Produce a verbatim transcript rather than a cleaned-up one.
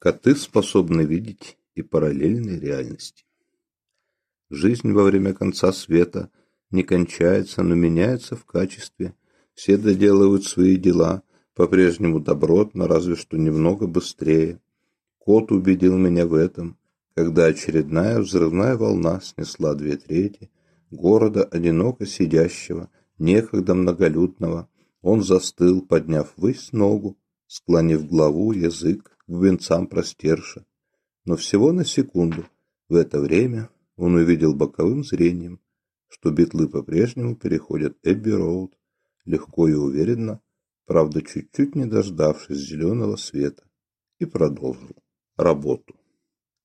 Коты способны видеть и параллельные реальности. Жизнь во время конца света не кончается, но меняется в качестве. Все доделывают свои дела, по-прежнему добротно, разве что немного быстрее. Кот убедил меня в этом, когда очередная взрывная волна снесла две трети города, одиноко сидящего, некогда многолюдного. Он застыл, подняв ввысь ногу, склонив главу, язык к венцам простерши. Но всего на секунду. В это время он увидел боковым зрением, что битлы по-прежнему переходят Эбби-Роуд, легко и уверенно, правда, чуть-чуть не дождавшись зеленого света, и продолжил работу.